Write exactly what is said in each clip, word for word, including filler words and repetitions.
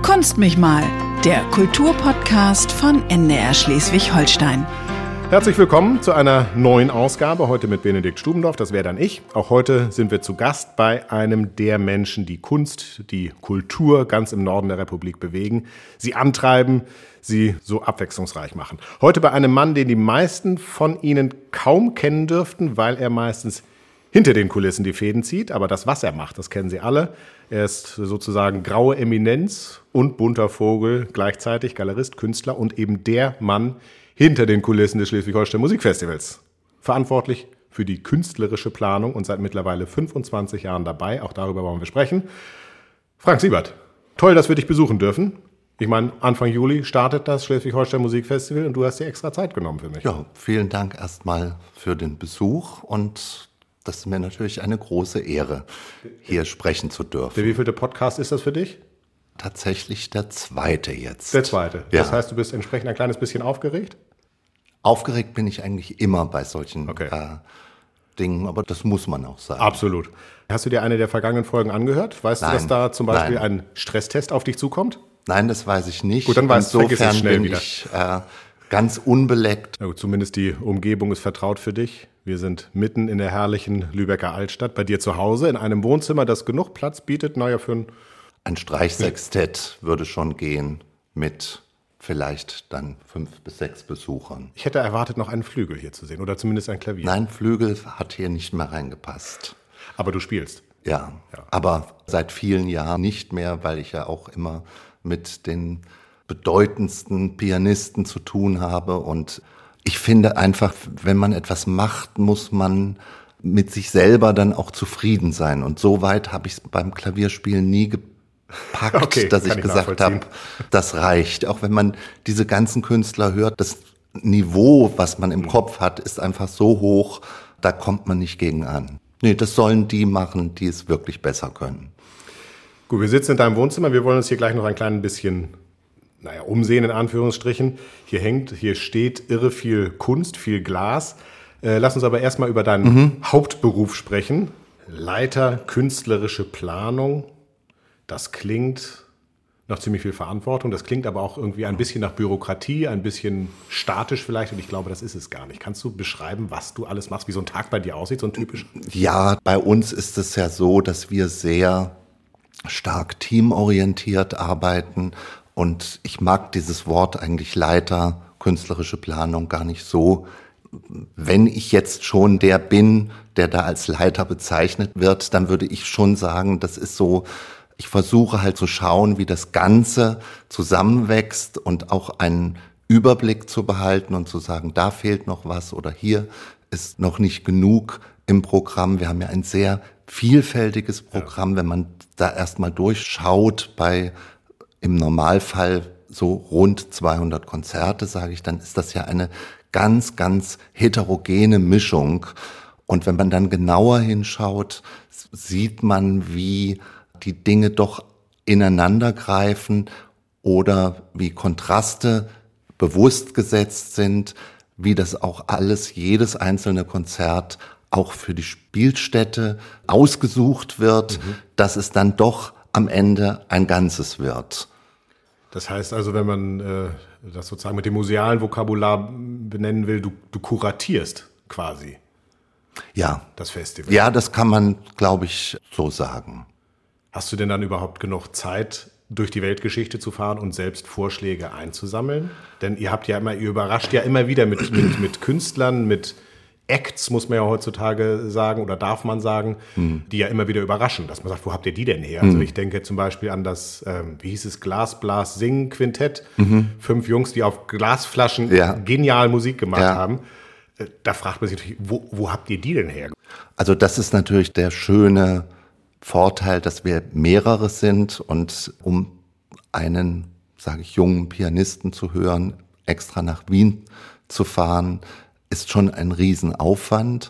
Kunst mich mal, der Kulturpodcast von N D R Schleswig-Holstein. Herzlich willkommen zu einer neuen Ausgabe, heute mit Benedikt Stubendorf, das wäre dann ich. Auch heute sind wir zu Gast bei einem der Menschen, die Kunst, die Kultur ganz im Norden der Republik bewegen, sie antreiben, sie so abwechslungsreich machen. Heute bei einem Mann, den die meisten von Ihnen kaum kennen dürften, weil er meistens hinter den Kulissen die Fäden zieht, aber das, was er macht, das kennen Sie alle. Er ist sozusagen graue Eminenz und bunter Vogel, gleichzeitig Galerist, Künstler und eben der Mann hinter den Kulissen des Schleswig-Holstein Musikfestivals. Verantwortlich für die künstlerische Planung und seit mittlerweile fünfundzwanzig Jahren dabei. Auch darüber wollen wir sprechen. Frank Siebert, toll, dass wir dich besuchen dürfen. Ich meine, Anfang Juli startet das Schleswig-Holstein Musikfestival und du hast dir extra Zeit genommen für mich. Ja, vielen Dank erstmal für den Besuch und das ist mir natürlich eine große Ehre, hier sprechen zu dürfen. Der wievielte Podcast ist das für dich? Tatsächlich der zweite jetzt. Der zweite. Ja. Das heißt, du bist entsprechend ein kleines bisschen aufgeregt? Aufgeregt bin ich eigentlich immer bei solchen Okay. äh, Dingen, aber das muss man auch sagen. Absolut. Hast du dir eine der vergangenen Folgen angehört? Weißt Nein. du, dass da zum Beispiel Nein. ein Stresstest auf dich zukommt? Nein, das weiß ich nicht. Gut, dann weißt du, vergiss es Insofern schnell bin wieder. ich äh, ganz unbeleckt. Na gut, zumindest die Umgebung ist vertraut für dich. Wir sind mitten in der herrlichen Lübecker Altstadt, bei dir zu Hause, in einem Wohnzimmer, das genug Platz bietet. Naja, für ein Ein Streichsextett würde schon gehen mit vielleicht dann fünf bis sechs Besuchern. Ich hätte erwartet, noch einen Flügel hier zu sehen oder zumindest ein Klavier. Nein, Flügel hat hier nicht mehr reingepasst. Aber du spielst. Ja, Ja. aber seit vielen Jahren nicht mehr, weil ich ja auch immer mit den bedeutendsten Pianisten zu tun habe. Und ich finde einfach, wenn man etwas macht, muss man mit sich selber dann auch zufrieden sein. Und so weit habe ich es beim Klavierspielen nie gepackt, Okay, dass kann ich ich gesagt nachvollziehen. habe, das reicht. Auch wenn man diese ganzen Künstler hört, das Niveau, was man im Mhm. Kopf hat, ist einfach so hoch, da kommt man nicht gegen an. Nee, das sollen die machen, die es wirklich besser können. Gut, wir sitzen in deinem Wohnzimmer. Wir wollen uns hier gleich noch ein klein bisschen, naja, umsehen in Anführungsstrichen. Hier hängt, hier steht irre viel Kunst, viel Glas. Äh, lass uns aber erstmal über deinen Mhm. Hauptberuf sprechen. Leiter künstlerische Planung. Das klingt nach ziemlich viel Verantwortung. Das klingt aber auch irgendwie ein bisschen nach Bürokratie, ein bisschen statisch vielleicht. Und ich glaube, das ist es gar nicht. Kannst du beschreiben, was du alles machst, wie so ein Tag bei dir aussieht, so ein typisch? Ja, bei uns ist es ja so, dass wir sehr stark teamorientiert arbeiten. Und ich mag dieses Wort eigentlich Leiter, künstlerische Planung gar nicht so. Wenn ich jetzt schon der bin, der da als Leiter bezeichnet wird, dann würde ich schon sagen, das ist so, ich versuche halt zu schauen, wie das Ganze zusammenwächst und auch einen Überblick zu behalten und zu sagen, da fehlt noch was oder hier ist noch nicht genug im Programm. Wir haben ja ein sehr vielfältiges Programm, wenn man da erstmal durchschaut bei im Normalfall so rund zweihundert Konzerte, sage ich, dann ist das ja eine ganz, ganz heterogene Mischung. Und wenn man dann genauer hinschaut, sieht man, wie die Dinge doch ineinander greifen oder wie Kontraste bewusst gesetzt sind, wie das auch alles, jedes einzelne Konzert auch für die Spielstätte ausgesucht wird, mhm. dass es dann doch am Ende ein Ganzes wird. Das heißt also, wenn man äh, das sozusagen mit dem musealen Vokabular benennen will, du, du kuratierst quasi ja. das Festival. Ja, das kann man, glaube ich, so sagen. Hast du denn dann überhaupt genug Zeit, durch die Weltgeschichte zu fahren und selbst Vorschläge einzusammeln? Denn ihr habt ja immer, ihr überrascht ja immer wieder mit, mit, mit Künstlern, mit Acts, muss man ja heutzutage sagen, oder darf man sagen, hm. die ja immer wieder überraschen, dass man sagt, wo habt ihr die denn her? Hm. Also ich denke zum Beispiel an das, ähm, wie hieß es, Glas-Blas-Sing-Quintett. Mhm. Fünf Jungs, die auf Glasflaschen ja. genial Musik gemacht ja. haben. Äh, da fragt man sich natürlich, wo, wo habt ihr die denn her? Also das ist natürlich der schöne Vorteil, dass wir mehrere sind und um einen, sage ich, jungen Pianisten zu hören, extra nach Wien zu fahren, ist schon ein Riesenaufwand,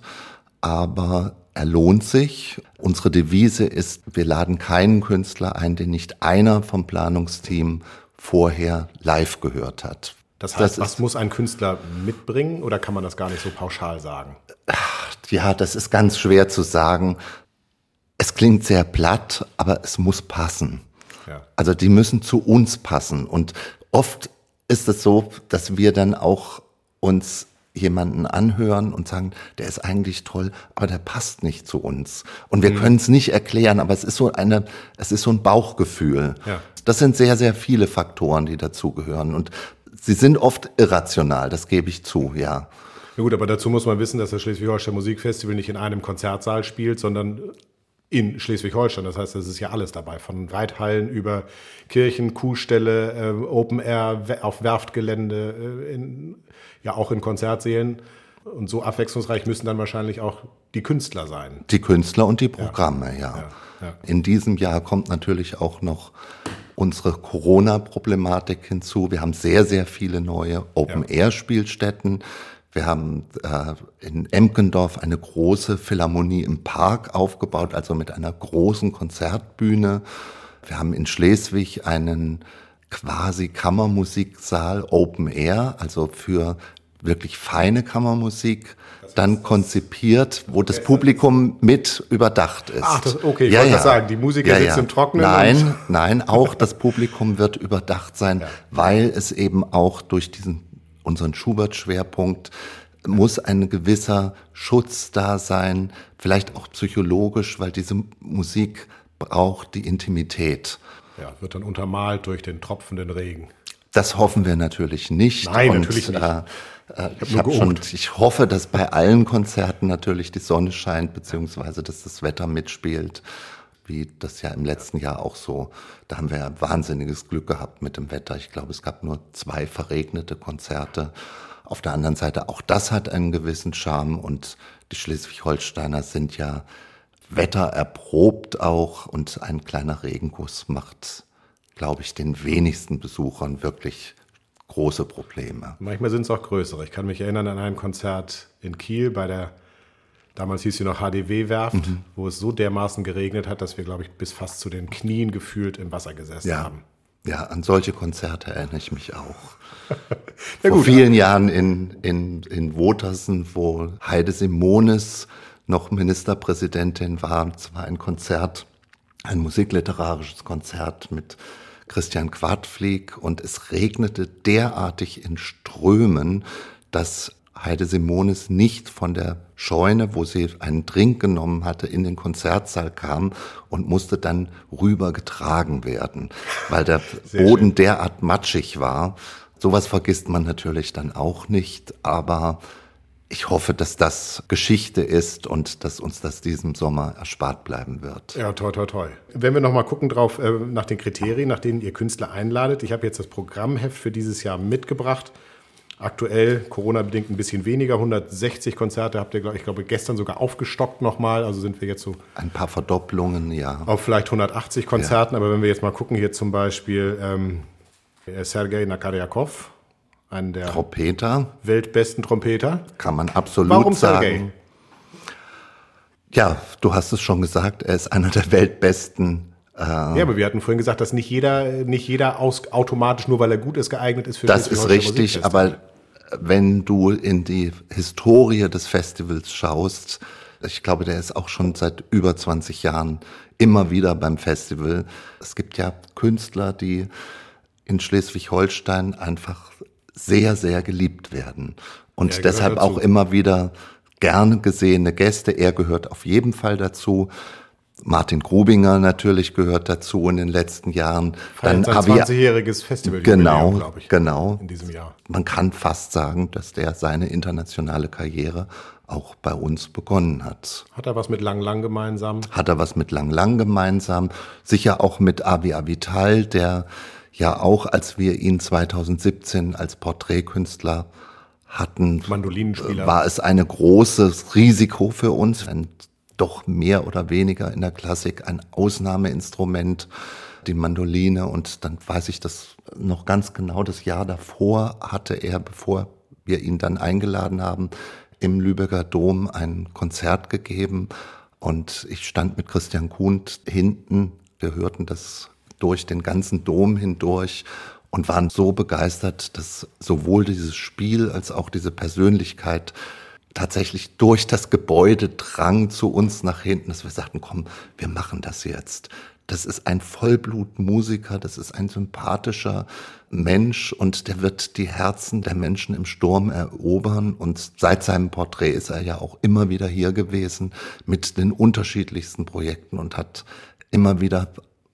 aber er lohnt sich. Unsere Devise ist, wir laden keinen Künstler ein, den nicht einer vom Planungsteam vorher live gehört hat. Das heißt, das was muss ein Künstler mitbringen oder kann man das gar nicht so pauschal sagen? Ja, das ist ganz schwer zu sagen. Es klingt sehr platt, aber es muss passen. Ja. Also die müssen zu uns passen. Und oft ist es so, dass wir dann auch uns jemanden anhören und sagen, der ist eigentlich toll, aber der passt nicht zu uns. Und wir mhm. können es nicht erklären, aber es ist so eine, es ist so ein Bauchgefühl. Ja. Das sind sehr, sehr viele Faktoren, die dazugehören. Und sie sind oft irrational, das gebe ich zu, ja. Ja gut, aber dazu muss man wissen, dass das Schleswig-Holstein Musikfestival nicht in einem Konzertsaal spielt, sondern in Schleswig-Holstein. Das heißt, das ist ja alles dabei. Von Reithallen über Kirchen, Kuhställe, äh, Open Air, auf Werftgelände, äh, in, ja auch in Konzertsälen. Und so abwechslungsreich müssen dann wahrscheinlich auch die Künstler sein. Die Künstler und die Programme, ja. ja. ja, ja. In diesem Jahr kommt natürlich auch noch unsere Corona-Problematik hinzu. Wir haben sehr, sehr viele neue Open-Air-Spielstätten. Wir haben äh, in Emkendorf eine große Philharmonie im Park aufgebaut, also mit einer großen Konzertbühne. Wir haben in Schleswig einen quasi Kammermusiksaal Open Air, also für wirklich feine Kammermusik, dann konzipiert, wo das Publikum mit überdacht ist. Ach, das, okay, ich ja, wollte ja. sagen, die Musiker ja, sitzen ja. im Trockenen. Nein, nein, auch das Publikum wird überdacht sein, ja. weil es eben auch durch diesen unseren Schubert-Schwerpunkt muss ein gewisser Schutz da sein, vielleicht auch psychologisch, weil diese Musik braucht die Intimität. Ja, wird dann untermalt durch den tropfenden Regen. Das hoffen wir natürlich nicht. Nein, Und, natürlich nicht. Äh, äh, ich, ich, hab schon, ich hoffe, dass bei allen Konzerten natürlich die Sonne scheint, beziehungsweise dass das Wetter mitspielt, wie das ja im letzten Jahr auch so. Da haben wir ja wahnsinniges Glück gehabt mit dem Wetter. Ich glaube, es gab nur zwei verregnete Konzerte. Auf der anderen Seite, auch das hat einen gewissen Charme und die Schleswig-Holsteiner sind ja wettererprobt auch und ein kleiner Regenguss macht, glaube ich, den wenigsten Besuchern wirklich große Probleme. Manchmal sind es auch größere. Ich kann mich erinnern an ein Konzert in Kiel bei der, damals hieß sie noch H D W-Werft, mhm. wo es so dermaßen geregnet hat, dass wir, glaube ich, bis fast zu den Knien gefühlt im Wasser gesessen ja. haben. Ja, an solche Konzerte erinnere ich mich auch. ja, Vor gut, vielen ja. Jahren in, in, in Wotersen, wo Heide Simonis noch Ministerpräsidentin war. Es war ein Konzert, ein musikliterarisches Konzert mit Christian Quadflieg und es regnete derartig in Strömen, dass Heide Simonis nicht von der Scheune, wo sie einen Drink genommen hatte, in den Konzertsaal kam und musste dann rübergetragen werden, weil der Sehr Boden schön. derart matschig war. Sowas vergisst man natürlich dann auch nicht, aber ich hoffe, dass das Geschichte ist und dass uns das diesen Sommer erspart bleiben wird. Ja, toi, toi, toi. Wenn wir noch mal gucken drauf, äh, nach den Kriterien, nach denen ihr Künstler einladet. Ich habe jetzt das Programmheft für dieses Jahr mitgebracht. Aktuell, Corona-bedingt ein bisschen weniger, hundertsechzig Konzerte habt ihr, glaub, ich glaube, gestern sogar aufgestockt nochmal. Also sind wir jetzt so... Ein paar Verdopplungen, ja. Auf vielleicht hundertachtzig Konzerten. Ja. Aber wenn wir jetzt mal gucken, hier zum Beispiel ähm, Sergei Nakarjakov, einen der Trompeter. weltbesten Trompeter. Kann man absolut Warum sagen. Sergei? Ja, du hast es schon gesagt, er ist einer der weltbesten. Äh, ja, aber wir hatten vorhin gesagt, dass nicht jeder, nicht jeder aus, automatisch, nur weil er gut ist, geeignet ist für das ist richtig, aber wenn du in die Historie des Festivals schaust, ich glaube, der ist auch schon seit über zwanzig Jahren immer wieder beim Festival. Es gibt ja Künstler, die in Schleswig-Holstein einfach sehr, sehr geliebt werden und ja, deshalb auch immer wieder gerne gesehene Gäste. Er gehört auf jeden Fall dazu. Martin Grubinger natürlich gehört dazu in den letzten Jahren. Dann sein zwanzigjähriges Festival, genau, glaube ich, genau. in diesem Jahr. Man kann fast sagen, dass der seine internationale Karriere auch bei uns begonnen hat. Hat er was mit Lang Lang gemeinsam? Hat er was mit Lang Lang gemeinsam. Sicher auch mit Avi Avital, der ja auch, als wir ihn zweitausendsiebzehn als Porträtkünstler hatten, Mandolinenspieler, war es ein großes Risiko für uns, ein doch mehr oder weniger in der Klassik ein Ausnahmeinstrument, die Mandoline. Und dann weiß ich das noch ganz genau, das Jahr davor hatte er, bevor wir ihn dann eingeladen haben, im Lübecker Dom ein Konzert gegeben. Und ich stand mit Christian Kuhnt hinten, wir hörten das durch den ganzen Dom hindurch und waren so begeistert, dass sowohl dieses Spiel als auch diese Persönlichkeit tatsächlich durch das Gebäude drang zu uns nach hinten, dass wir sagten, komm, wir machen das jetzt. das ist ein Vollblutmusiker, das ist ein sympathischer Mensch und der wird die Herzen der Menschen im Sturm erobern. Und seit seinem Porträt ist er ja auch immer wieder hier gewesen mit den unterschiedlichsten Projekten und hat immer wieder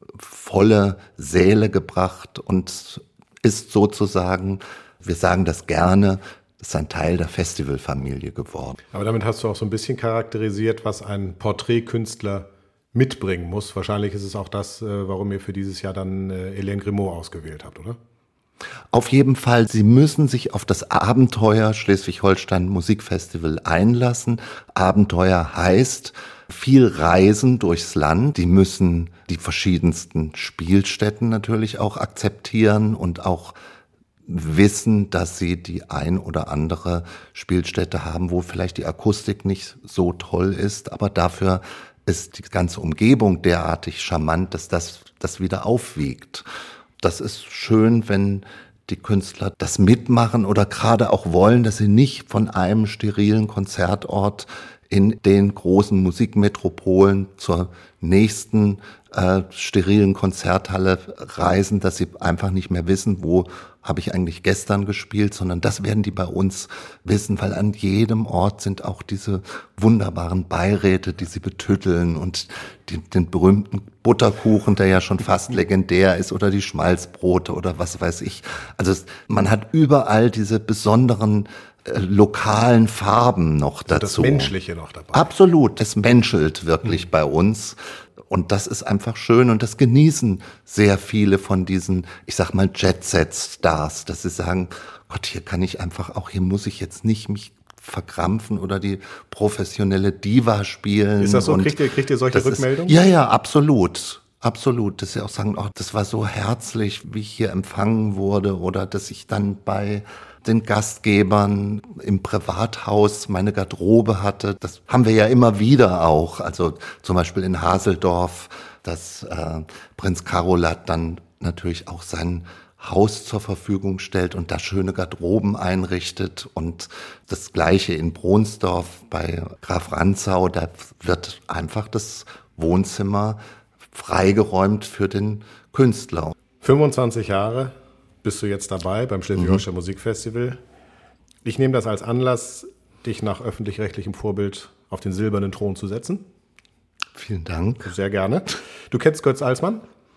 volle Säle gebracht und ist sozusagen, wir sagen das gerne, ist ein Teil der Festivalfamilie geworden. Aber damit hast du auch so ein bisschen charakterisiert, was ein Porträtkünstler mitbringen muss. Wahrscheinlich ist es auch das, warum ihr für dieses Jahr dann Hélène Grimaud ausgewählt habt, oder? Auf jeden Fall, Sie müssen sich auf das Abenteuer Schleswig-Holstein Musikfestival einlassen. Abenteuer heißt viel Reisen durchs Land. Die müssen die verschiedensten Spielstätten natürlich auch akzeptieren und auch wissen, dass sie die ein oder andere Spielstätte haben, wo vielleicht die Akustik nicht so toll ist, aber dafür ist die ganze Umgebung derartig charmant, dass das das wieder aufwiegt. Das ist schön, wenn die Künstler das mitmachen oder gerade auch wollen, dass sie nicht von einem sterilen Konzertort in den großen Musikmetropolen zur nächsten äh, sterilen Konzerthalle reisen, dass sie einfach nicht mehr wissen, wo habe ich eigentlich gestern gespielt, sondern das werden die bei uns wissen, weil an jedem Ort sind auch diese wunderbaren Beiräte, die sie betütteln und die, den berühmten Butterkuchen, der ja schon fast legendär ist, oder die Schmalzbrote oder was weiß ich. Also es, man hat überall diese besonderen äh, lokalen Farben noch dazu. Das Menschliche noch dabei. Absolut, es menschelt wirklich mhm. bei uns. Und das ist einfach schön und das genießen sehr viele von diesen, ich sag mal, Jet-Set-Stars, dass sie sagen, Gott, hier kann ich einfach auch, hier muss ich jetzt nicht mich verkrampfen oder die professionelle Diva spielen. Ist das so? Kriegt ihr, kriegt ihr solche Rückmeldungen? Ist, ja, ja, absolut. Absolut. Dass sie auch sagen, oh, das war so herzlich, wie ich hier empfangen wurde oder dass ich dann bei den Gastgebern im Privathaus meine Garderobe hatte. Das haben wir ja immer wieder auch. Also zum Beispiel in Haseldorf, dass äh, Prinz Karolat dann natürlich auch sein Haus zur Verfügung stellt und da schöne Garderoben einrichtet. Und das Gleiche in Bronsdorf bei Graf Rantzau, da wird einfach das Wohnzimmer freigeräumt für den Künstler. fünfundzwanzig Jahre bist du jetzt dabei beim Schleswig-Holstein mhm. Musikfestival. Ich nehme das als Anlass, dich nach öffentlich-rechtlichem Vorbild auf den silbernen Thron zu setzen. Vielen Dank. Sehr gerne. Du kennst Götz Alsmann?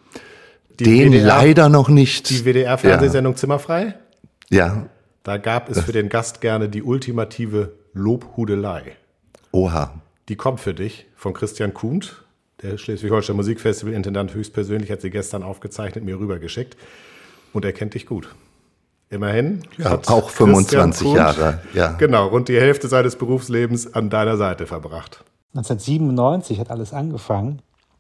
Die Den W D R, leider noch nicht. Die W D R-Fernsehsendung ja. Zimmerfrei? Ja. Da gab es für den Gast gerne die ultimative Lobhudelei. Oha. Die kommt für dich von Christian Kuhnt. Der Schleswig-Holstein Musikfestival-Intendant höchstpersönlich hat sie gestern aufgezeichnet, mir rübergeschickt. Und er kennt dich gut. Immerhin. Ja, auch fünfundzwanzig Kuhnt, Jahre. Ja. Genau, rund die Hälfte seines Berufslebens an deiner Seite verbracht. neunzehnhundertsiebenundneunzig hat alles angefangen.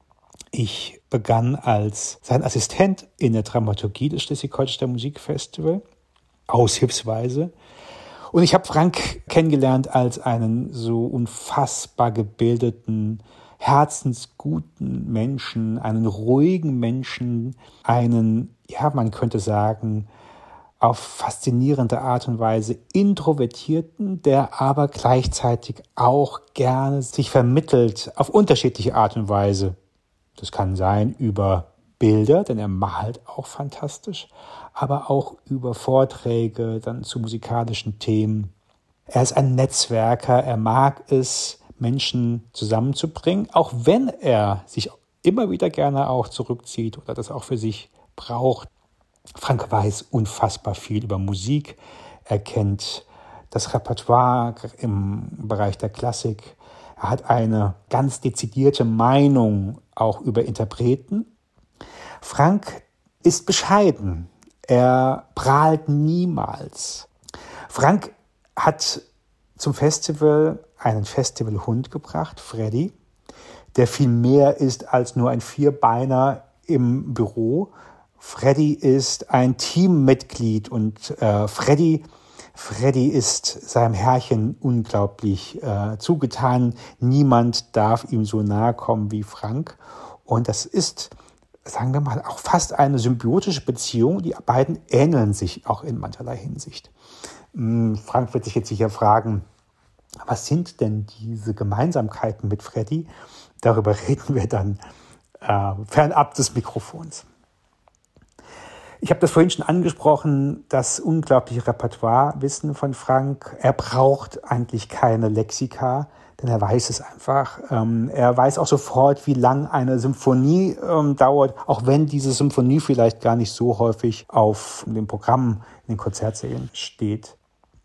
Ich begann als sein Assistent in der Dramaturgie des Schleswig-Holstein Musikfestival, aushilfsweise. Und ich habe Frank kennengelernt als einen so unfassbar gebildeten, herzensguten Menschen, einen ruhigen Menschen, einen, ja, man könnte sagen, auf faszinierende Art und Weise introvertierten, der aber gleichzeitig auch gerne sich vermittelt auf unterschiedliche Art und Weise. Das kann sein über Bilder, denn er malt auch fantastisch, aber auch über Vorträge dann zu musikalischen Themen. Er ist ein Netzwerker, er mag es, Menschen zusammenzubringen, auch wenn er sich immer wieder gerne auch zurückzieht oder das auch für sich braucht. Frank weiß unfassbar viel über Musik, er kennt das Repertoire im Bereich der Klassik, er hat eine ganz dezidierte Meinung auch über Interpreten. Frank ist bescheiden, er prahlt niemals. Frank hat zum Festival einen Festivalhund gebracht, Freddy, der viel mehr ist als nur ein Vierbeiner im Büro. Freddy ist ein Teammitglied und äh, Freddy, Freddy ist seinem Herrchen unglaublich äh, zugetan. Niemand darf ihm so nahe kommen wie Frank. Und das ist, sagen wir mal, auch fast eine symbiotische Beziehung. Die beiden ähneln sich auch in mancherlei Hinsicht. Frank wird sich jetzt sicher fragen, was sind denn diese Gemeinsamkeiten mit Freddy? Darüber reden wir dann äh, äh, fernab des Mikrofons. Ich habe das vorhin schon angesprochen, das unglaubliche Repertoirewissen von Frank. Er braucht eigentlich keine Lexika, denn er weiß es einfach. Ähm, er weiß auch sofort, wie lang eine Symphonie ähm, dauert, auch wenn diese Symphonie vielleicht gar nicht so häufig auf dem Programm in den Konzertsälen steht.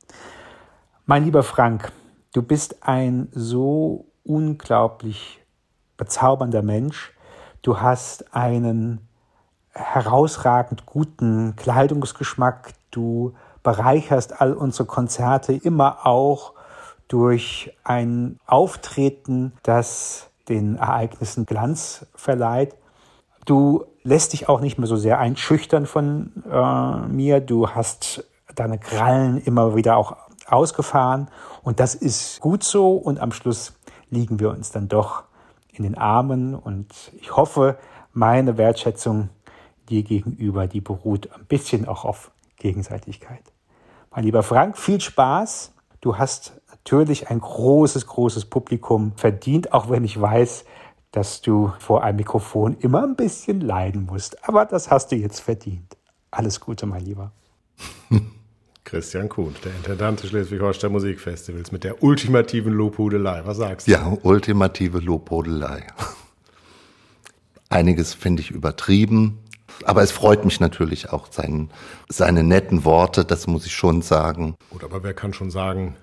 Mein lieber Frank, du bist ein so unglaublich bezaubernder Mensch. Du hast einen herausragend guten Kleidungsgeschmack. Du bereicherst all unsere Konzerte immer auch durch ein Auftreten, das den Ereignissen Glanz verleiht. Du lässt dich auch nicht mehr so sehr einschüchtern von äh, mir. Du hast deine Krallen immer wieder auch ausgefahren und das ist gut so und am Schluss liegen wir uns dann doch in den Armen und ich hoffe, meine Wertschätzung dir gegenüber, die beruht ein bisschen auch auf Gegenseitigkeit. Mein lieber Frank, viel Spaß. Du hast natürlich ein großes, großes Publikum verdient, auch wenn ich weiß, dass du vor einem Mikrofon immer ein bisschen leiden musst. Aber das hast du jetzt verdient. Alles Gute, mein Lieber. Christian Kuhn, der Intendant des Schleswig-Holstein Musikfestivals mit der ultimativen Lobhudelei. Was sagst du? Ja, ultimative Lobhudelei. Einiges finde ich übertrieben. Aber es freut mich natürlich auch, sein, seine netten Worte, das muss ich schon sagen. Gut, aber wer kann schon sagen,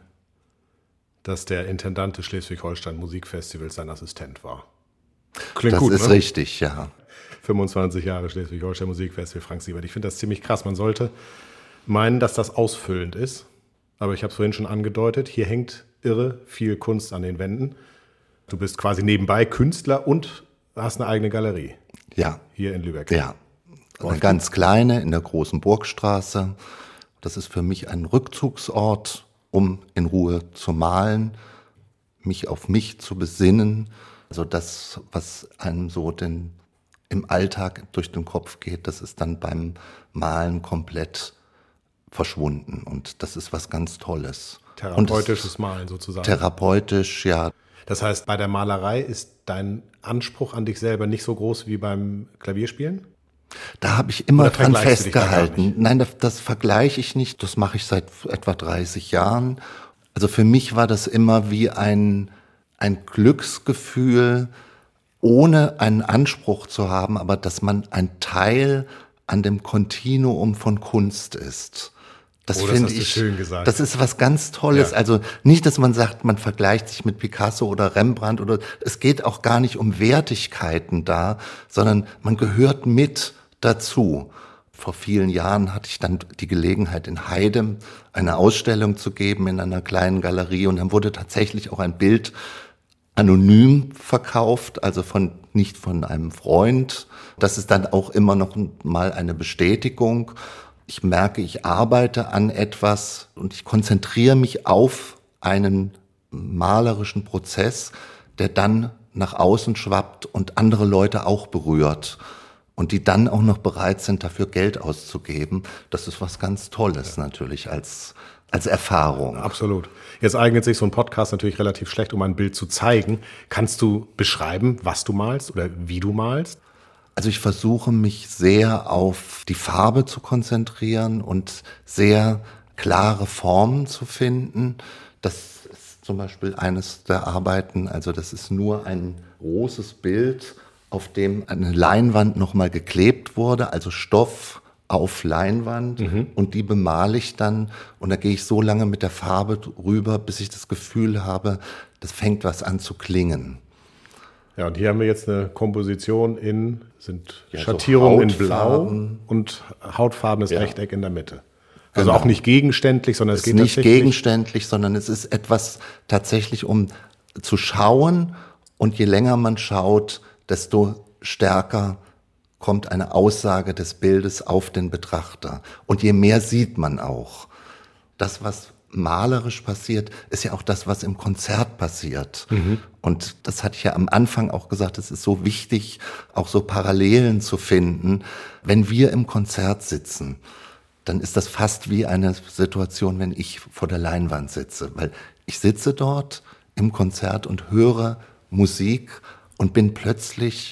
dass der Intendant des Schleswig-Holstein Musikfestivals sein Assistent war? Klingt das gut, ist ne? richtig, ja. fünfundzwanzig Jahre Schleswig-Holstein Musikfestival, Frank Siebert. Ich finde das ziemlich krass. Man sollte meinen, dass das ausfüllend ist. Aber ich habe es vorhin schon angedeutet, hier hängt irre viel Kunst an den Wänden. Du bist quasi nebenbei Künstler und hast eine eigene Galerie. Ja. Hier in Lübeck. Ja. Eine ganz kleine in der großen Burgstraße. Das ist für mich ein Rückzugsort, um in Ruhe zu malen, mich auf mich zu besinnen. Also das, was einem so den, im Alltag durch den Kopf geht, das ist dann beim Malen komplett verschwunden. Und das ist was ganz Tolles. Therapeutisches Malen sozusagen. Therapeutisch, ja. Das heißt, bei der Malerei ist dein Anspruch an dich selber nicht so groß wie beim Klavierspielen? Da habe ich immer Oder dran vergleichst du dich da gar festgehalten. nicht? Nein, das, das vergleiche ich nicht. Das mache ich seit etwa dreißig Jahren. Also für mich war das immer wie ein, ein Glücksgefühl, ohne einen Anspruch zu haben, aber dass man ein Teil an dem Kontinuum von Kunst ist. Das Oh, das finde hast du ich, schön gesagt. das ist was ganz Tolles. Ja. Also nicht, dass man sagt, man vergleicht sich mit Picasso oder Rembrandt oder, es geht auch gar nicht um Wertigkeiten da, sondern man gehört mit dazu. Vor vielen Jahren hatte ich dann die Gelegenheit, in Heide eine Ausstellung zu geben in einer kleinen Galerie und dann wurde tatsächlich auch ein Bild anonym verkauft, also von, nicht von einem Freund. Das ist dann auch immer noch mal eine Bestätigung. Ich merke, ich arbeite an etwas und ich konzentriere mich auf einen malerischen Prozess, der dann nach außen schwappt und andere Leute auch berührt und die dann auch noch bereit sind, dafür Geld auszugeben. Das ist was ganz Tolles ja. natürlich als, als Erfahrung. Absolut. Jetzt eignet sich so ein Podcast natürlich relativ schlecht, um ein Bild zu zeigen. Kannst du beschreiben, was du malst oder wie du malst? Also ich versuche mich sehr auf die Farbe zu konzentrieren und sehr klare Formen zu finden. Das ist zum Beispiel eines der Arbeiten, also das ist nur ein großes Bild, auf dem eine Leinwand nochmal geklebt wurde, also Stoff auf Leinwand mhm. und die bemale ich dann und da gehe ich so lange mit der Farbe rüber, bis ich das Gefühl habe, das fängt was an zu klingen. Ja, und hier haben wir jetzt eine Komposition in, sind ja, Schattierungen so in Blau und hautfarbenes ja. Rechteck in der Mitte. Also genau. auch nicht gegenständlich, sondern es, es geht ist nicht tatsächlich gegenständlich, sondern es ist etwas tatsächlich, um zu schauen und je länger man schaut, desto stärker kommt eine Aussage des Bildes auf den Betrachter. Und je mehr sieht man auch. Das, was malerisch passiert, ist ja auch das, was im Konzert passiert. Mhm. Und das hatte ich ja am Anfang auch gesagt, es ist so wichtig, auch so Parallelen zu finden. Wenn wir im Konzert sitzen, dann ist das fast wie eine Situation, wenn ich vor der Leinwand sitze. Weil ich sitze dort im Konzert und höre Musik und bin plötzlich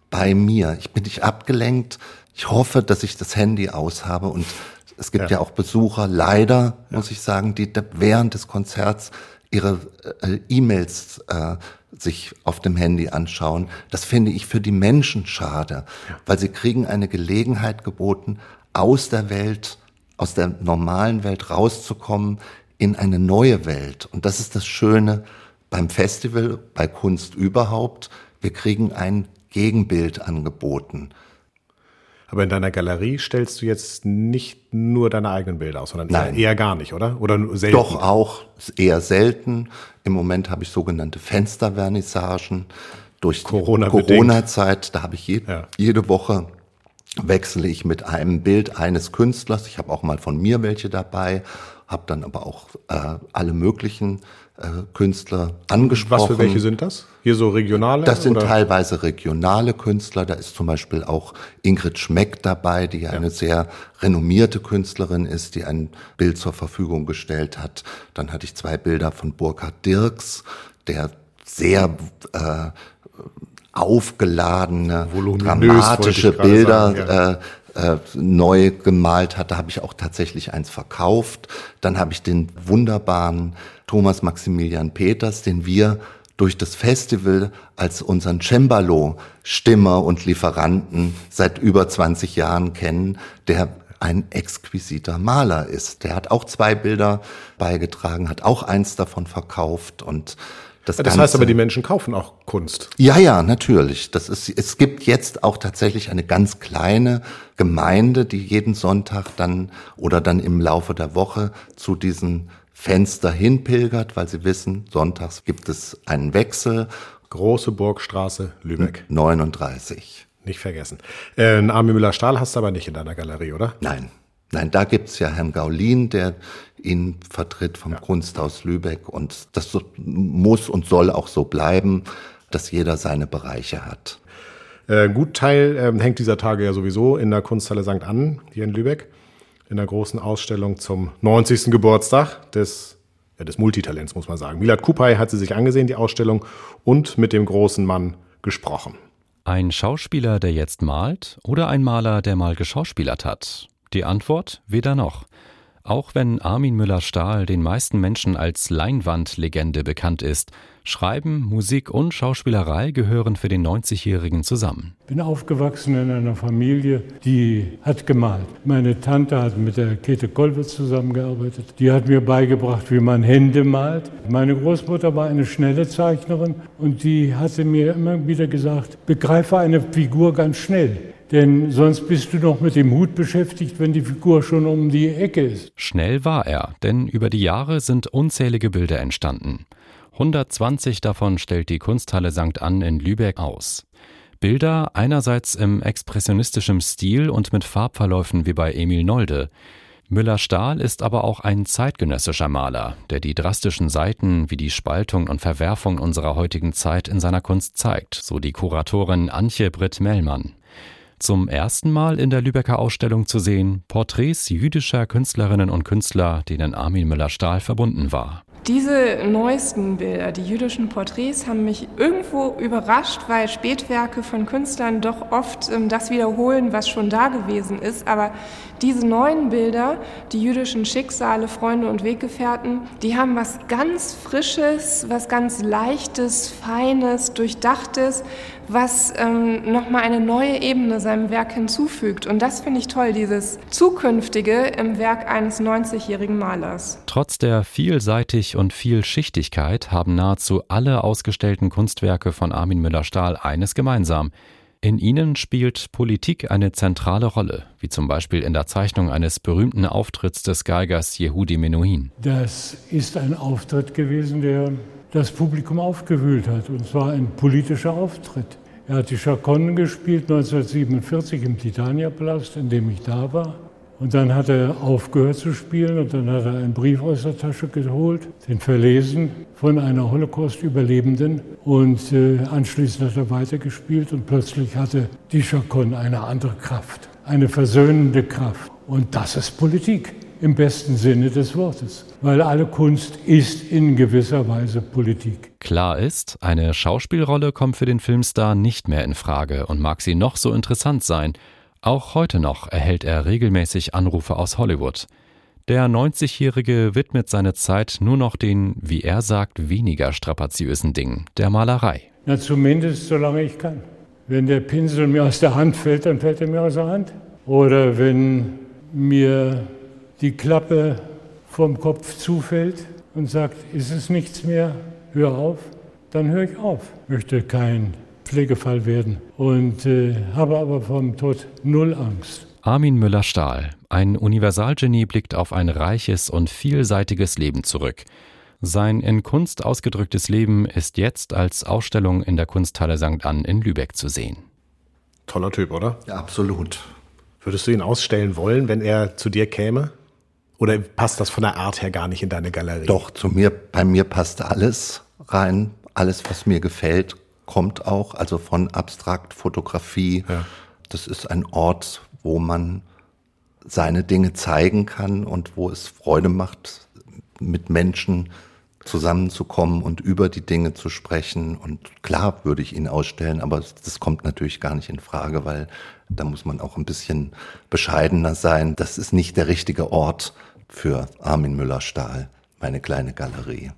bei mir. Ich bin nicht abgelenkt. Ich hoffe, dass ich das Handy aus habe. Und es gibt ja, ja auch Besucher, leider, ja. muss ich sagen, die während des Konzerts ihre äh, E-Mails äh, sich auf dem Handy anschauen. Das finde ich für die Menschen schade, ja. weil sie kriegen eine Gelegenheit geboten, aus der Welt, aus der normalen Welt rauszukommen in eine neue Welt. Und das ist das Schöne beim Festival, bei Kunst überhaupt. Wir kriegen ein Gegenbild angeboten. Aber in deiner Galerie stellst du jetzt nicht nur deine eigenen Bilder aus, sondern Nein. eher gar nicht, oder? Oder selten? Doch auch, eher selten. Im Moment habe ich sogenannte Fenstervernissagen. Durch die Corona-Zeit, da habe ich je, ja. jede Woche wechsle ich mit einem Bild eines Künstlers. Ich habe auch mal von mir welche dabei, habe dann aber auch äh, alle möglichen äh, Künstler angesprochen. Was für welche sind das? Hier so regionale? Das sind oder? teilweise regionale Künstler. Da ist zum Beispiel auch Ingrid Schmeck dabei, die ja. eine sehr renommierte Künstlerin ist, die ein Bild zur Verfügung gestellt hat. Dann hatte ich zwei Bilder von Burkhard Dirks, der sehr äh, aufgeladene, dramatische Bilder sagen, ja. äh, äh, neu gemalt hat. Da habe ich auch tatsächlich eins verkauft. Dann habe ich den wunderbaren Thomas Maximilian Peters, den wir durch das Festival als unseren Cembalo-Stimmer und Lieferanten seit über zwanzig Jahren kennen, der ein exquisiter Maler ist. Der hat auch zwei Bilder beigetragen, hat auch eins davon verkauft und Das, das heißt aber, die Menschen kaufen auch Kunst. Ja, ja, natürlich. Das ist, es gibt jetzt auch tatsächlich eine ganz kleine Gemeinde, die jeden Sonntag dann oder dann im Laufe der Woche zu diesen Fenster hinpilgert, weil sie wissen, sonntags gibt es einen Wechsel. Große Burgstraße, Lübeck. neununddreißig. Nicht vergessen. Äh, einen Armin Müller-Stahl hast du aber nicht in deiner Galerie, oder? Nein. Nein, da gibt's ja Herrn Gaulin, der ihn vertritt vom ja. Kunsthaus Lübeck. Und das muss und soll auch so bleiben, dass jeder seine Bereiche hat. Äh, gut Teil äh, hängt dieser Tage ja sowieso in der Kunsthalle Sankt Ann hier in Lübeck, in der großen Ausstellung zum neunzigsten Geburtstag des, ja, des Multitalents, muss man sagen. Milad Kupay hat sie sich angesehen, die Ausstellung, und mit dem großen Mann gesprochen. Ein Schauspieler, der jetzt malt, oder ein Maler, der mal geschauspielert hat? Die Antwort: weder noch. Auch wenn Armin Müller-Stahl den meisten Menschen als Leinwandlegende bekannt ist, Schreiben, Musik und Schauspielerei gehören für den neunzigjährigen zusammen. Ich bin aufgewachsen in einer Familie, die hat gemalt. Meine Tante hat mit der Käthe Kollwitz zusammengearbeitet. Die hat mir beigebracht, wie man Hände malt. Meine Großmutter war eine schnelle Zeichnerin und die hatte mir immer wieder gesagt, begreife eine Figur ganz schnell. Denn sonst bist du noch mit dem Hut beschäftigt, wenn die Figur schon um die Ecke ist. Schnell war er, denn über die Jahre sind unzählige Bilder entstanden. hundertzwanzig davon stellt die Kunsthalle Sankt Ann in Lübeck aus. Bilder einerseits im expressionistischen Stil und mit Farbverläufen wie bei Emil Nolde. Müller-Stahl ist aber auch ein zeitgenössischer Maler, der die drastischen Seiten wie die Spaltung und Verwerfung unserer heutigen Zeit in seiner Kunst zeigt, so die Kuratorin Antje Britt-Mellmann. Zum ersten Mal in der Lübecker Ausstellung zu sehen, Porträts jüdischer Künstlerinnen und Künstler, denen Armin Müller-Stahl verbunden war. Diese neuesten Bilder, die jüdischen Porträts, haben mich irgendwo überrascht, weil Spätwerke von Künstlern doch oft ähm, das wiederholen, was schon da gewesen ist. Aber diese neuen Bilder, die jüdischen Schicksale, Freunde und Weggefährten, die haben was ganz Frisches, was ganz Leichtes, Feines, Durchdachtes, was ähm, nochmal eine neue Ebene seinem Werk hinzufügt. Und das finde ich toll, dieses Zukünftige im Werk eines neunzigjährigen Malers. Trotz der Vielseitig- und Vielschichtigkeit haben nahezu alle ausgestellten Kunstwerke von Armin Müller-Stahl eines gemeinsam. In ihnen spielt Politik eine zentrale Rolle, wie zum Beispiel in der Zeichnung eines berühmten Auftritts des Geigers Yehudi Menuhin. Das ist ein Auftritt gewesen, der das Publikum aufgewühlt hat, und zwar ein politischer Auftritt. Er hat die Chaconne gespielt neunzehnhundertsiebenundvierzig im Titania-Palast, in dem ich da war. Und dann hat er aufgehört zu spielen und dann hat er einen Brief aus der Tasche geholt, den verlesen von einer Holocaust-Überlebenden, und äh, anschließend hat er weitergespielt und plötzlich hatte die Chaconne eine andere Kraft, eine versöhnende Kraft. Und das ist Politik. im besten Sinne des Wortes, weil alle Kunst ist in gewisser Weise Politik. Klar ist, eine Schauspielrolle kommt für den Filmstar nicht mehr in Frage und mag sie noch so interessant sein. Auch heute noch erhält er regelmäßig Anrufe aus Hollywood. Der neunzigjährige widmet seine Zeit nur noch den, wie er sagt, weniger strapaziösen Dingen, der Malerei. Na, zumindest solange ich kann. Wenn der Pinsel mir aus der Hand fällt, dann fällt er mir aus der Hand. Oder wenn mir die Klappe vom Kopf zufällt und sagt, ist es nichts mehr, hör auf, dann höre ich auf. Möchte kein Pflegefall werden und äh, habe aber vom Tod null Angst. Armin Müller-Stahl, ein Universalgenie, blickt auf ein reiches und vielseitiges Leben zurück. Sein in Kunst ausgedrücktes Leben ist jetzt als Ausstellung in der Kunsthalle Sankt Ann in Lübeck zu sehen. Toller Typ, oder? Ja, absolut. Würdest du ihn ausstellen wollen, wenn er zu dir käme? Oder passt das von der Art her gar nicht in deine Galerie? Doch, zu mir, bei mir passt alles rein. Alles, was mir gefällt, kommt auch. Also von Abstraktfotografie. Ja. Das ist ein Ort, wo man seine Dinge zeigen kann und wo es Freude macht, mit Menschen zusammenzukommen und über die Dinge zu sprechen. Und klar würde ich ihn ausstellen, aber das kommt natürlich gar nicht in Frage, weil da muss man auch ein bisschen bescheidener sein. Das ist nicht der richtige Ort für Armin Müller-Stahl, meine kleine Galerie.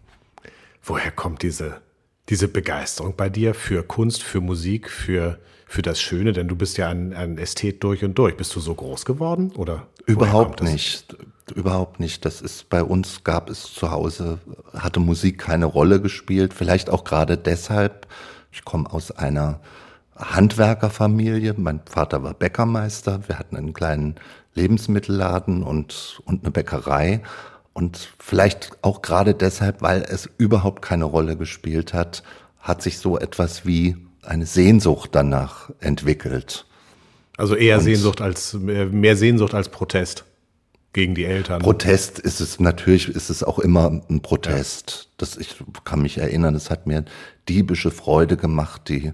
Woher kommt diese, diese Begeisterung bei dir für Kunst, für Musik, für, für das Schöne? Denn du bist ja ein, ein Ästhet durch und durch. Bist du so groß geworden? Oder überhaupt nicht. Überhaupt nicht. Das ist bei uns, gab es zu Hause, hatte Musik keine Rolle gespielt. Vielleicht auch gerade deshalb. Ich komme aus einer Handwerkerfamilie. Mein Vater war Bäckermeister. Wir hatten einen kleinen Lebensmittelladen und, und eine Bäckerei. Und vielleicht auch gerade deshalb, weil es überhaupt keine Rolle gespielt hat, hat sich so etwas wie eine Sehnsucht danach entwickelt. Also eher und Sehnsucht als, mehr Sehnsucht als Protest gegen die Eltern. Protest ist es, natürlich ist es auch immer ein Protest. Ja. Das, ich kann mich erinnern, es hat mir diebische Freude gemacht, die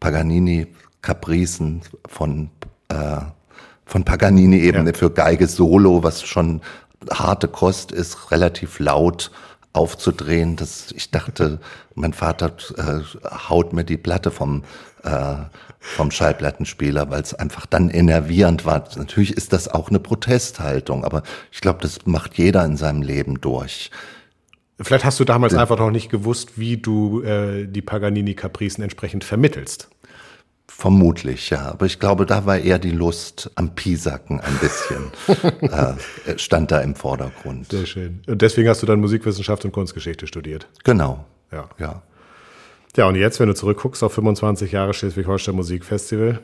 Paganini-Capricen von, äh, von Paganini eben ja. für Geige Solo, was schon harte Kost ist, relativ laut aufzudrehen. Das, ich dachte, mein Vater äh, haut mir die Platte vom, äh, vom Schallplattenspieler, weil es einfach dann enervierend war. Natürlich ist das auch eine Protesthaltung, aber ich glaube, das macht jeder in seinem Leben durch. Vielleicht hast du damals ja. einfach noch nicht gewusst, wie du äh, die Paganini-Capricen entsprechend vermittelst. Vermutlich, ja. Aber ich glaube, da war eher die Lust am Piesacken ein bisschen, äh, stand da im Vordergrund. Sehr schön. Und deswegen hast du dann Musikwissenschaft und Kunstgeschichte studiert? Genau. Ja. Ja. Ja, und jetzt, wenn du zurückguckst auf fünfundzwanzig Jahre Schleswig-Holstein Musikfestival,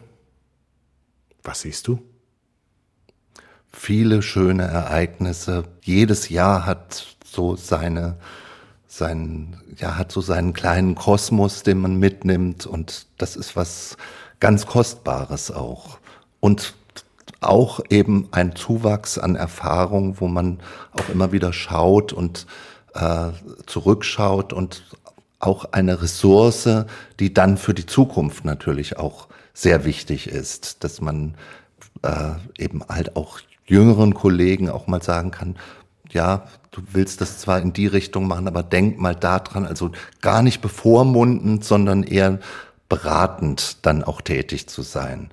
was siehst du? Viele schöne Ereignisse. Jedes Jahr hat so seine, sein, ja, hat so seinen kleinen Kosmos, den man mitnimmt. Und das ist was ganz Kostbares auch. Und auch eben ein Zuwachs an Erfahrung, wo man auch immer wieder schaut und äh, zurückschaut und auch eine Ressource, die dann für die Zukunft natürlich auch sehr wichtig ist, dass man äh, eben halt auch jüngeren Kollegen auch mal sagen kann, ja, du willst das zwar in die Richtung machen, aber denk mal da dran, also gar nicht bevormundend, sondern eher beratend dann auch tätig zu sein.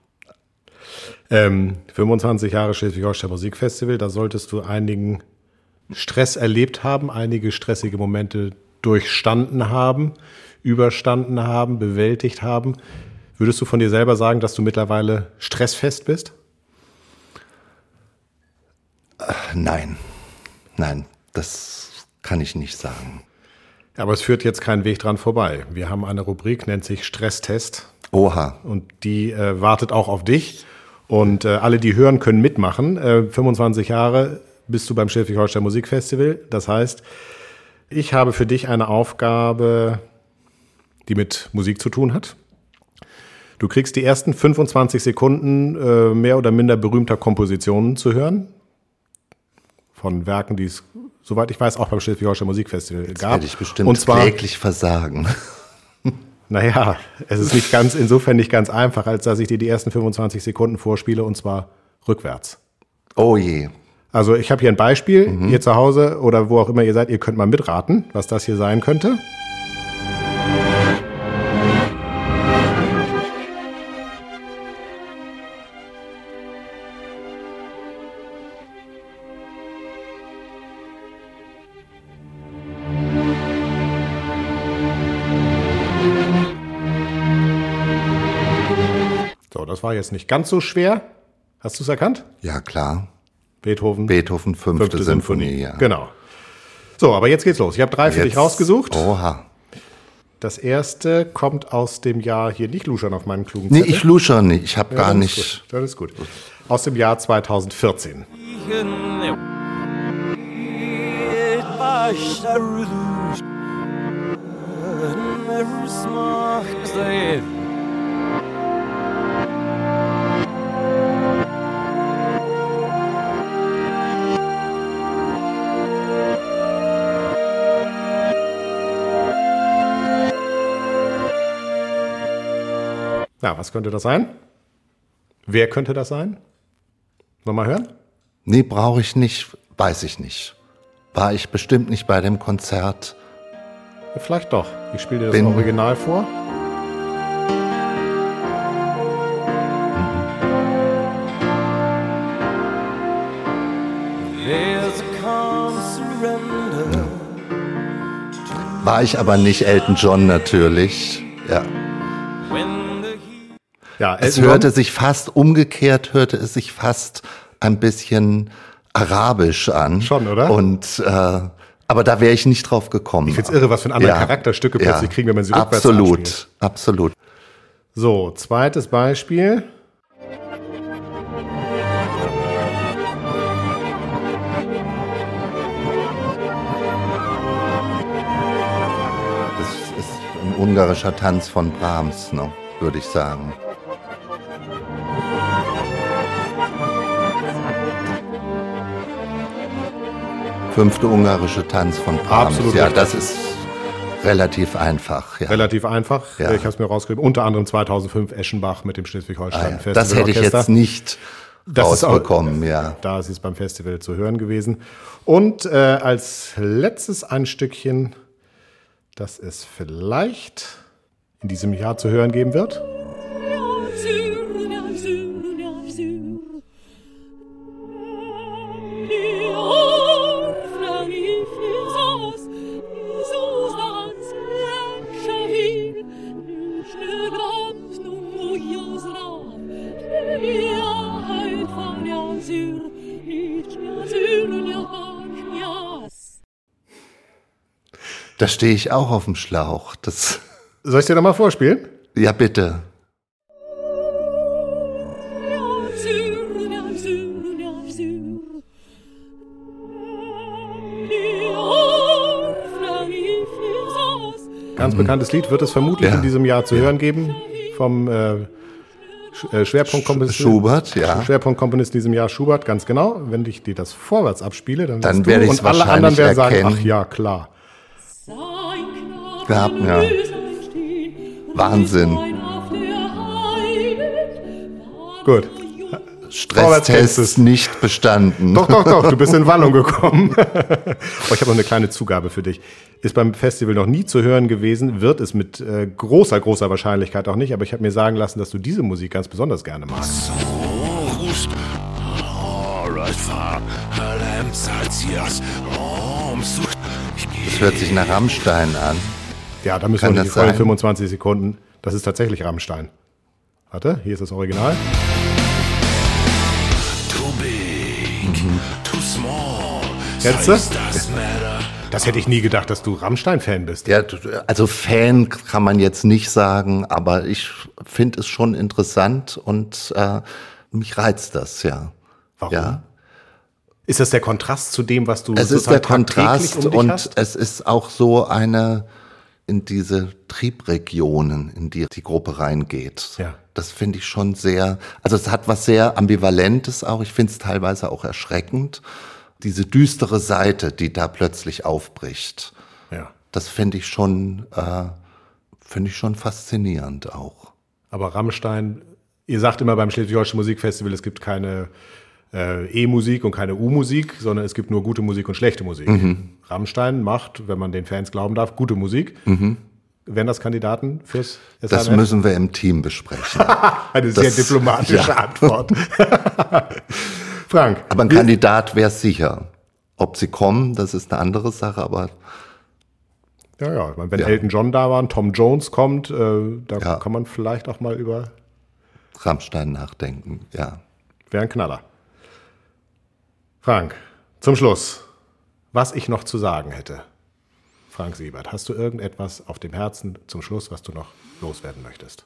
Ähm, fünfundzwanzig Jahre Schleswig-Holstein Musikfestival, da solltest du einigen Stress erlebt haben, einige stressige Momente durchstanden haben, überstanden haben, bewältigt haben. Würdest du von dir selber sagen, dass du mittlerweile stressfest bist? Nein, nein, das kann ich nicht sagen. Aber es führt jetzt kein Weg dran vorbei. Wir haben eine Rubrik, nennt sich Stresstest. Oha. Und die äh, wartet auch auf dich. Und äh, alle, die hören, können mitmachen. Äh, fünfundzwanzig Jahre bist du beim Schleswig-Holstein Musikfestival. Das heißt, ich habe für dich eine Aufgabe, die mit Musik zu tun hat. Du kriegst die ersten fünfundzwanzig Sekunden äh, mehr oder minder berühmter Kompositionen zu hören. Von Werken, die es, soweit ich weiß, auch beim Schleswig-Holstein Musikfestival Jetzt gab. Werde ich bestimmt und zwar kläglich versagen. Naja, es ist nicht ganz, insofern nicht ganz einfach, als dass ich dir die ersten fünfundzwanzig Sekunden vorspiele, und zwar rückwärts. Oh je. Also ich habe hier ein Beispiel, Mhm. ihr zu Hause oder wo auch immer ihr seid, ihr könnt mal mitraten, was das hier sein könnte. So, das war jetzt nicht ganz so schwer. Hast du es erkannt? Ja, klar. Beethoven. Beethoven, fünfte, Fünfte Sinfonie, Sinfonie. ja. Genau. So, aber jetzt geht's los. Ich habe drei für Jetzt- dich rausgesucht. Oha. Das erste kommt aus dem Jahr, hier nicht luschern auf meinem klugen Nee, Zettel. ich lusche nicht. Ich habe Ja, gar dann nicht. Ist gut. Dann ist gut. Aus dem Jahr zweitausendvierzehn. Ja, was könnte das sein? Wer könnte das sein? Wollen wir mal hören? Nee, brauche ich nicht. Weiß ich nicht. War ich bestimmt nicht bei dem Konzert. Ja, vielleicht doch. Ich spiele dir das Bin- Original vor. War ich aber nicht Elton John natürlich. Ja. Ja, Es Elton hörte John. sich fast umgekehrt, hörte es sich fast ein bisschen arabisch an. Schon, oder? Und äh, aber da wäre ich nicht drauf gekommen. Ich find's irre, was für einen anderen Charakter Stücke plötzlich kriegen, wenn man sie rückwärts Absolut, anspielt. absolut. So, zweites Beispiel. Das ist ein ungarischer Tanz von Brahms, ne, würde ich sagen. Fünfte ungarische Tanz von Brahms. Absolut ja, richtig. das ist relativ einfach. Ja. Relativ einfach. Ja. Ich habe es mir rausgeschrieben. Unter anderem zweitausendfünf Eschenbach mit dem Schleswig-Holstein Ah, ja. Festival Das hätte ich Orchester. jetzt nicht Das ist auch- rausbekommen, ja. Da ist es beim Festival zu hören gewesen. Und äh, als letztes ein Stückchen, das es vielleicht in diesem Jahr zu hören geben wird. Da stehe ich auch auf dem Schlauch. Das, Soll ich dir nochmal vorspielen? ja, bitte. Ganz bekanntes Lied, wird es vermutlich Ja. in diesem Jahr zu hören geben. Vom äh, Sch- äh, Schwerpunktkomponisten. Schubert, ja. Schwerpunktkomponist in diesem Jahr Schubert, ganz genau. Wenn ich dir das vorwärts abspiele, dann, Dann wirst werde du ich's und alle anderen wahrscheinlich werden sagen, erkennen. ach ja, klar. Ja, ja. Wahnsinn. Gut. Vorwärts kennst Stresstest du's. nicht bestanden. Doch, doch, doch, du bist in Wallung gekommen. oh, ich habe noch eine kleine Zugabe für dich. Ist beim Festival noch nie zu hören gewesen, wird es mit äh, großer, großer Wahrscheinlichkeit auch nicht, aber ich habe mir sagen lassen, dass du diese Musik ganz besonders gerne magst. Das hört sich nach Rammstein an. Ja, da müssen Kann wir das nicht die vollen sein? fünfundzwanzig Sekunden. Das ist tatsächlich Rammstein. Warte, hier ist das Original. Kennst du? Das hätte ich nie gedacht, dass du Rammstein-Fan bist. Ja, also Fan kann man jetzt nicht sagen, aber ich finde es schon interessant und äh, mich reizt das, ja. Warum? Ja. Ist das der Kontrast zu dem, was du Es ist sozusagen der tagtäglich Kontrast um dich und hast? es ist auch so eine, in diese Triebregionen, in die die Gruppe reingeht. Ja. Das finde ich schon sehr, also es hat was sehr Ambivalentes auch. Ich finde es teilweise auch erschreckend. Diese düstere Seite, die da plötzlich aufbricht. Ja. Das finde ich schon, äh, finde ich schon faszinierend auch. Aber Rammstein, ihr sagt immer beim Schleswig-Holstein Musikfestival, es gibt keine äh, E-Musik und keine U-Musik, sondern es gibt nur gute Musik und schlechte Musik. Mhm. Rammstein macht, wenn man den Fans glauben darf, gute Musik. Mhm. Wären das Kandidaten fürs S H F? Das müssen wir im Team besprechen. Eine das, sehr diplomatische ja. Antwort. Frank. Aber ein Kandidat wäre sicher. Ob sie kommen, das ist eine andere Sache, aber... Ja, ja, wenn ja. Elton John da war und Tom Jones kommt, äh, da ja. kann man vielleicht auch mal über... Rammstein nachdenken, ja. Wäre ein Knaller. Frank, zum Schluss, was ich noch zu sagen hätte. Frank Siebert, hast du irgendetwas auf dem Herzen zum Schluss, was du noch loswerden möchtest?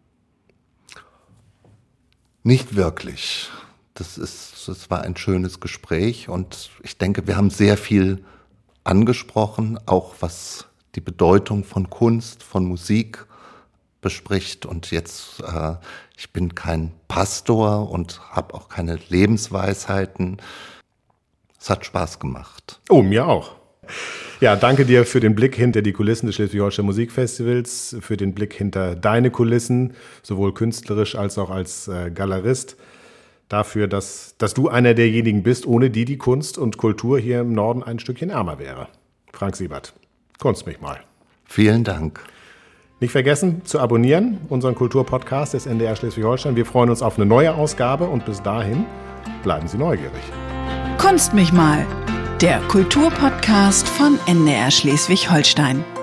Nicht wirklich. Das ist, das war ein schönes Gespräch und ich denke, wir haben sehr viel angesprochen, auch was die Bedeutung von Kunst, von Musik bespricht. Und jetzt, äh, ich bin kein Pastor und habe auch keine Lebensweisheiten. Es hat Spaß gemacht. Oh, mir auch. Ja, danke dir für den Blick hinter die Kulissen des Schleswig-Holstein Musikfestivals, für den Blick hinter deine Kulissen, sowohl künstlerisch als auch als äh, Galerist. Dafür, dass, dass du einer derjenigen bist, ohne die die Kunst und Kultur hier im Norden ein Stückchen ärmer wäre. Frank Siebert, kunst mich mal. Vielen Dank. Nicht vergessen zu abonnieren, unseren Kulturpodcast des N D R Schleswig-Holstein. Wir freuen uns auf eine neue Ausgabe und bis dahin bleiben Sie neugierig. Kunst mich mal, der Kulturpodcast von N D R Schleswig-Holstein.